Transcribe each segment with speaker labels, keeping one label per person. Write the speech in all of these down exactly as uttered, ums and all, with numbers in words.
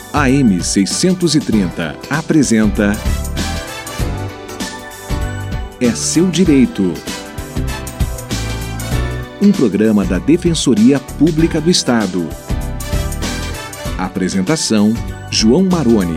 Speaker 1: A M seiscentos e trinta apresenta É Seu Direito. Um programa da Defensoria Pública do Estado. Apresentação: João Maroni.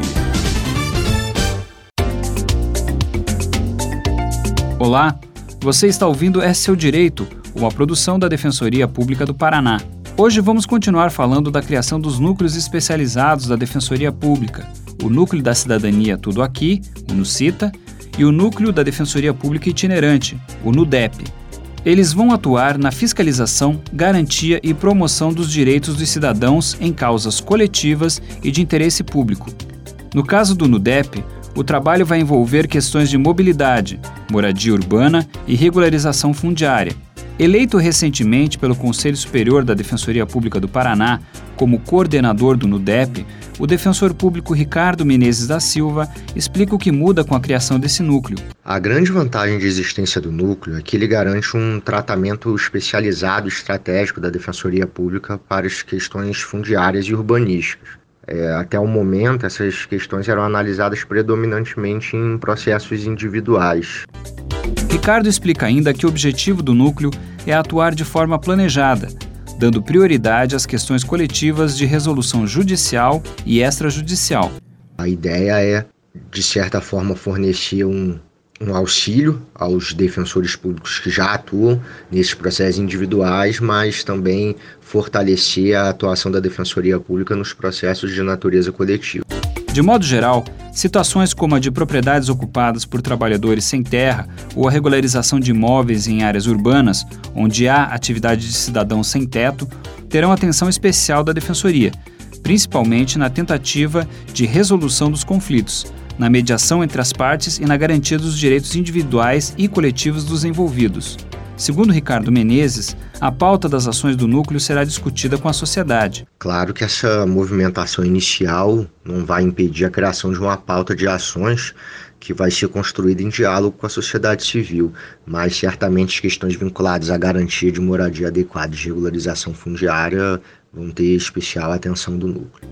Speaker 2: Olá, você está ouvindo É Seu Direito, uma produção da Defensoria Pública do Paraná. Hoje vamos continuar falando da criação dos núcleos especializados da Defensoria Pública, o Núcleo da Cidadania Tudo Aqui, o NUCITA, e o Núcleo da Defensoria Pública Itinerante, o NUDEP. Eles vão atuar na fiscalização, garantia e promoção dos direitos dos cidadãos em causas coletivas e de interesse público. No caso do NUDEP, o trabalho vai envolver questões de mobilidade, moradia urbana e regularização fundiária. Eleito recentemente pelo Conselho Superior da Defensoria Pública do Paraná como coordenador do NUDEP, o defensor público Ricardo Menezes da Silva explica o que muda com a criação desse núcleo.
Speaker 3: A grande vantagem de existência do núcleo é que ele garante um tratamento especializado e estratégico da Defensoria Pública para as questões fundiárias e urbanísticas. É, até o momento, essas questões eram analisadas predominantemente em processos individuais.
Speaker 2: Ricardo explica ainda que o objetivo do núcleo é atuar de forma planejada, dando prioridade às questões coletivas de resolução judicial e extrajudicial.
Speaker 3: A ideia é, de certa forma, fornecer um, um auxílio aos defensores públicos que já atuam nesses processos individuais, mas também fortalecer a atuação da Defensoria Pública nos processos de natureza coletiva.
Speaker 2: De modo geral, situações como a de propriedades ocupadas por trabalhadores sem terra ou a regularização de imóveis em áreas urbanas, onde há atividade de cidadãos sem teto, terão atenção especial da Defensoria, principalmente na tentativa de resolução dos conflitos, na mediação entre as partes e na garantia dos direitos individuais e coletivos dos envolvidos. Segundo Ricardo Menezes, a pauta das ações do núcleo será discutida com a sociedade.
Speaker 3: Claro que essa movimentação inicial não vai impedir a criação de uma pauta de ações que vai ser construída em diálogo com a sociedade civil, mas certamente as questões vinculadas à garantia de moradia adequada e de regularização fundiária vão ter especial atenção do núcleo.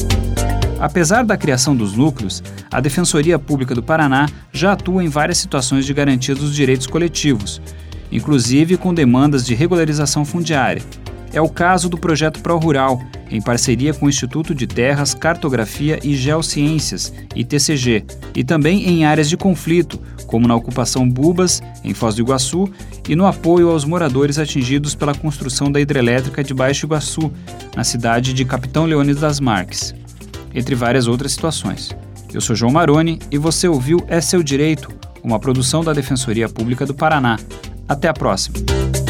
Speaker 2: Apesar da criação dos núcleos, a Defensoria Pública do Paraná já atua em várias situações de garantia dos direitos coletivos, inclusive com demandas de regularização fundiária. É o caso do Projeto Pró-Rural, em parceria com o Instituto de Terras, Cartografia e Geociências, I T C G, e também em áreas de conflito, como na ocupação Bubas, em Foz do Iguaçu, e no apoio aos moradores atingidos pela construção da hidrelétrica de Baixo Iguaçu, na cidade de Capitão Leônidas das Marques, entre várias outras situações. Eu sou João Maroni e você ouviu É Seu Direito, uma produção da Defensoria Pública do Paraná. Até a próxima!